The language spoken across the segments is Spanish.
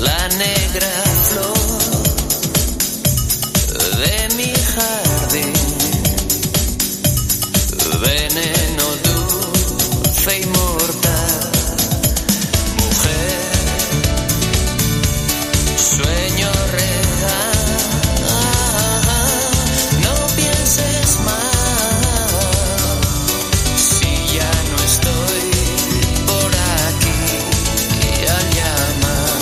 la negra flor de mi jardín, veneno dulce y mortal, mujer, sueño real, no pienses más, si ya no estoy por aquí, al llamar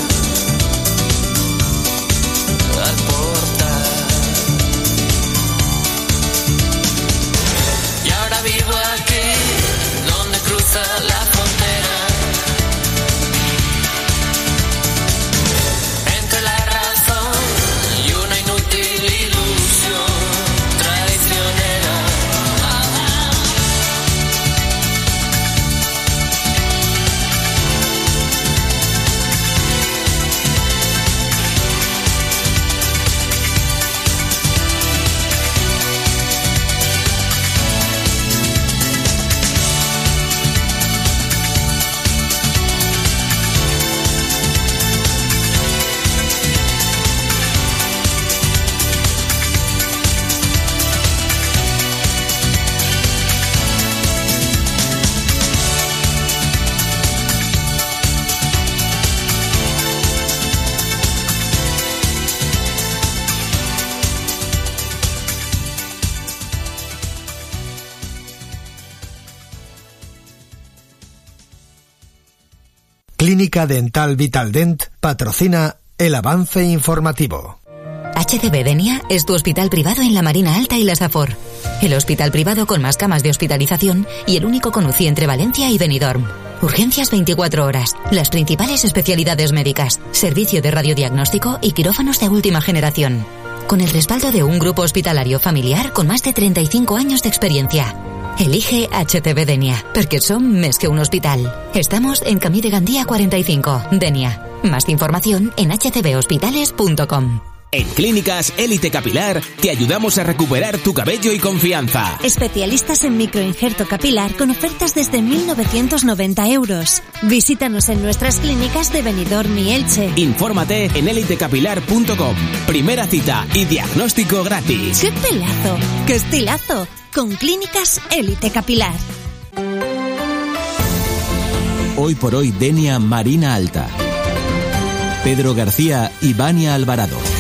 al portal. Y ahora vivo aquí, donde cruza la frontera entre la razón y una inútil ilusión traicionera. Clínica Dental Vitaldent patrocina el avance informativo. HCB Denia es tu hospital privado en la Marina Alta y la Safor. El hospital privado con más camas de hospitalización y el único con UCI entre Valencia y Benidorm. Urgencias 24 horas, las principales especialidades médicas, servicio de radiodiagnóstico y quirófanos de última generación. Con el respaldo de un grupo hospitalario familiar con más de 35 años de experiencia. Elige HCB Denia, perquè som més que un hospital. Estamos en Camí de Gandía 45, Denia. Más información en hcbhospitales.com. En Clínicas Élite Capilar te ayudamos a recuperar tu cabello y confianza. Especialistas en microinjerto capilar con ofertas desde 1.990 euros. Visítanos en nuestras clínicas de Benidorm y Elche. Infórmate en elitecapilar.com. Primera cita y diagnóstico gratis. ¡Qué pelazo! ¡Qué estilazo! Con Clínicas Élite Capilar. Hoy por hoy Denia Marina Alta. Pedro García y Vania Alvarado.